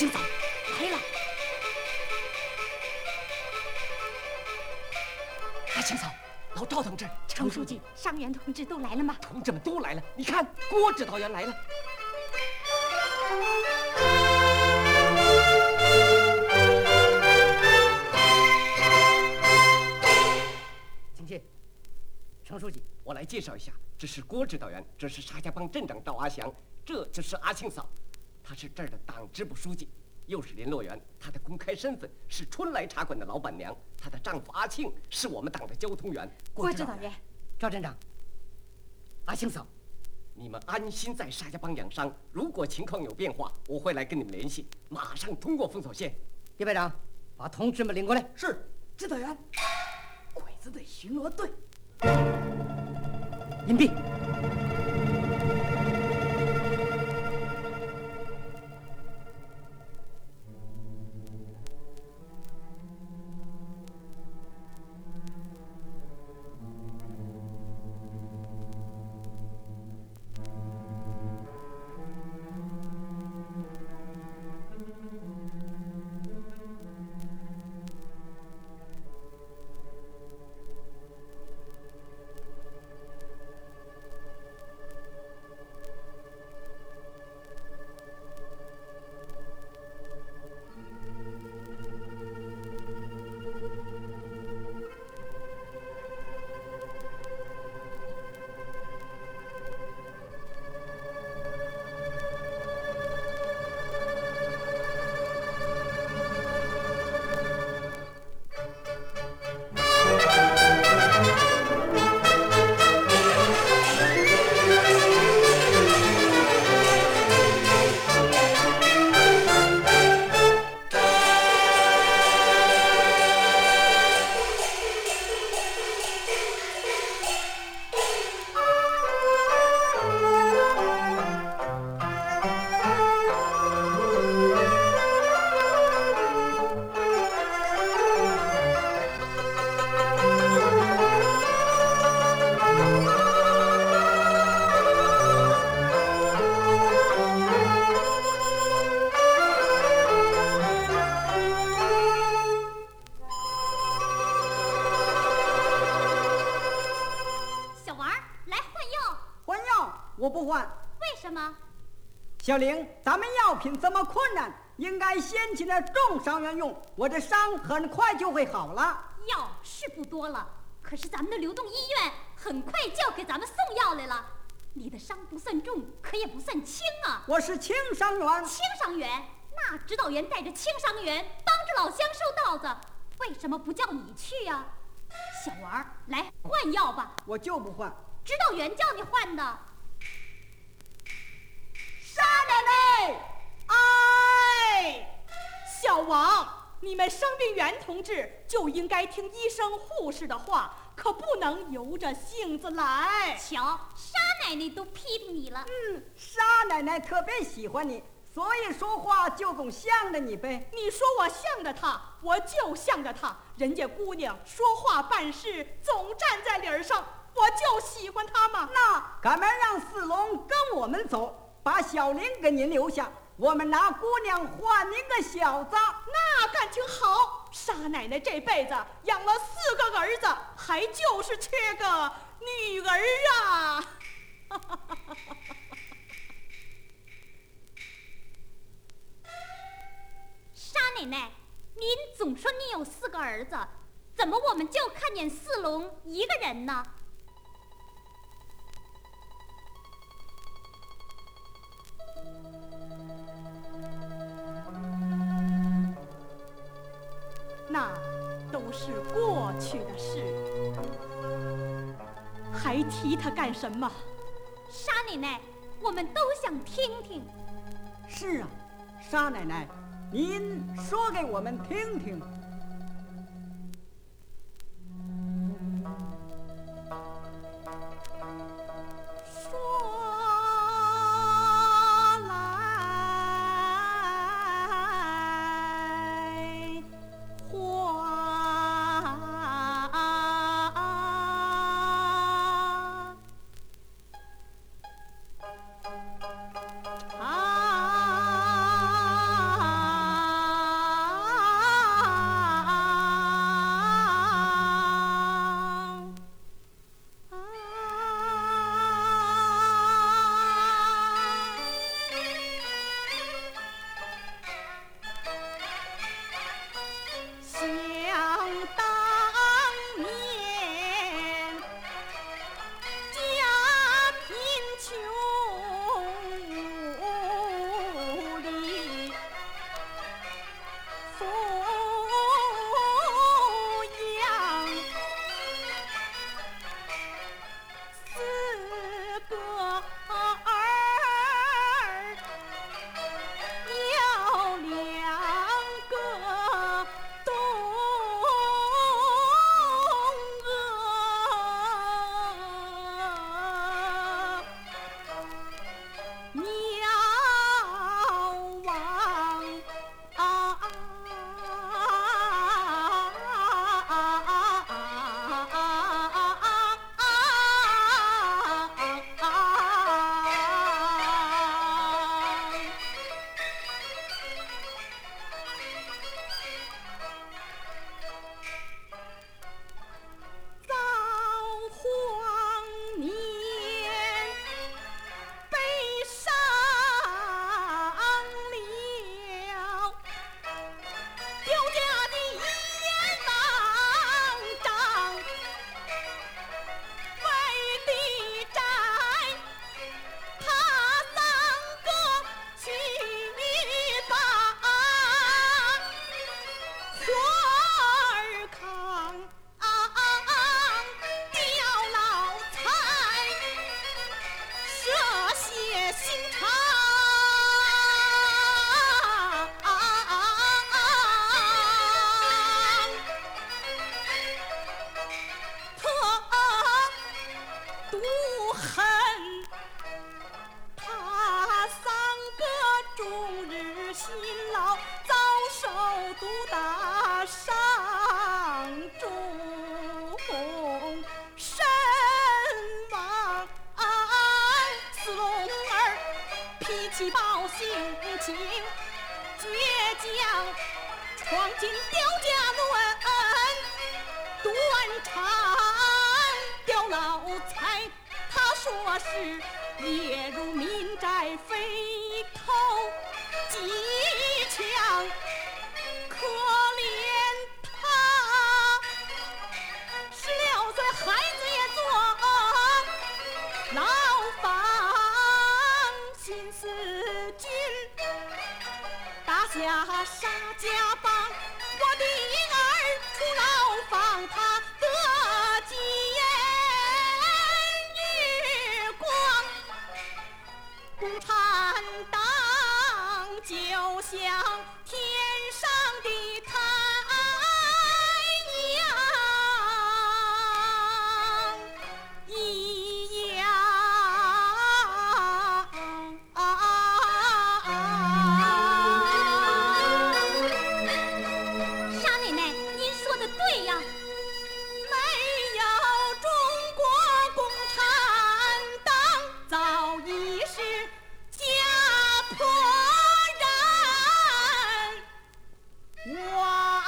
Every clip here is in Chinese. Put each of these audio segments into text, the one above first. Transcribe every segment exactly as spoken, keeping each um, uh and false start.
清早来了。阿清嫂，老赵同志， 程书记，伤员同志都来了吗？ 同志们都来了，你看，郭指导员来了。请进。程书记，我来介绍一下，这是郭指导员，这是沙家浜镇长赵阿祥，这就是阿庆嫂，她是这儿的党支部书记，又是联络员。她的公开身份是春来茶馆的老板娘，她的丈夫阿庆是我们党的交通员。 郭指导员， 赵站长，阿庆嫂，你们安心在沙家浜养伤，如果情况有变化，我会来跟你们联系，马上通过封锁线。叶排长，把同志们领过来。 是，指导员。鬼子队巡逻队。 隐蔽。 小玲，咱们药品这么困难，应该先请点重伤员用，我这伤很快就会好了。 药是不多了，可是咱们的流动医院很快就要给咱们送药来了。你的伤不算重，可也不算轻啊。 我是轻伤员。 轻伤员？那指导员带着轻伤员帮着老乡收稻子，为什么不叫你去呀、啊？小王，来换药吧。 我就不换。 指导员叫你换的。 沙奶奶， 哎，小王，你们伤病员同志就应该听医生护士的话，可不能由着性子来。 瞧，沙奶奶都批评你了。 嗯，沙奶奶特别喜欢你，所以说话就总向着你呗。 你说我向着她，我就向着她。人家姑娘说话办事总站在理儿上，我就喜欢她嘛。 那赶忙让四龙跟我们走。把小玲给您留下，我们拿姑娘换您个小子。 那感情好。沙奶奶这辈子养了四个儿子，还就是缺个女儿啊。 沙奶奶，您总说你有四个儿子，怎么我们就看见四龙一个人呢？ 那都是过去的事，还提他干什么？ 沙奶奶，我们都想听听。 是啊，沙奶奶，您说给我们听听。 啊恨。他三个终日辛劳，遭受毒打伤重，身亡。四龙儿脾气暴，性情倔强，闯进刁家乱，断肠。刁老财他说是列入民宅，飞头极强，可怜他十六岁孩子也做牢房，新四军打下沙家浜，我的儿出牢房，他得见日光，共产党就像天上的太阳一样。 沙奶奶，您说的对呀。 没有中国共产党，早已是家破人亡。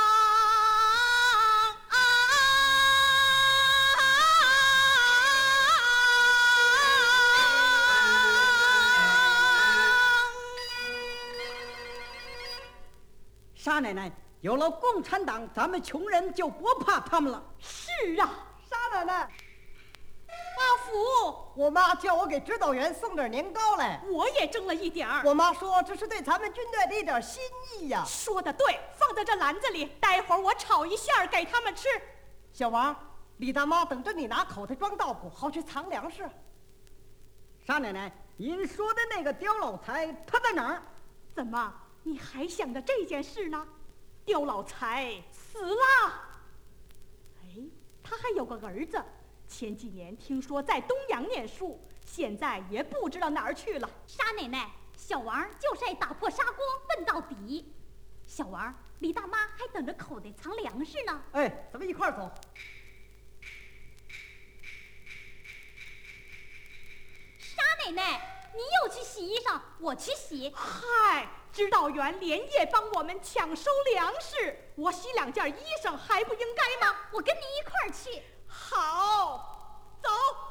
沙奶奶，有了共产党，咱们穷人就不怕他们了。 是啊， 沙奶奶， 阿福， 我妈叫我给指导员送点年糕来， 我也蒸了一点儿。 我妈说这是对咱们军队的一点心意呀。 说的对，放在这篮子里，待会儿我炒一馅儿给他们吃。 小王，李大妈等着你拿口袋装稻谷，好去藏粮食。 沙奶奶，您说的那个刁老财，他在哪儿？ 怎么，你还想着这件事呢？刁老财死了。哎，他还有个儿子，前几年听说在东洋念书，现在也不知道哪儿去了。 沙奶奶，小王就是爱打破砂锅问到底。小王，李大妈还等着口袋藏粮食呢。 哎，咱们一块儿走。 沙奶奶，你又去洗衣裳，我去洗。 嗨，指导员连夜帮我们抢收粮食，我洗两件衣裳还不应该吗？ 我跟你一块儿去。 好，走。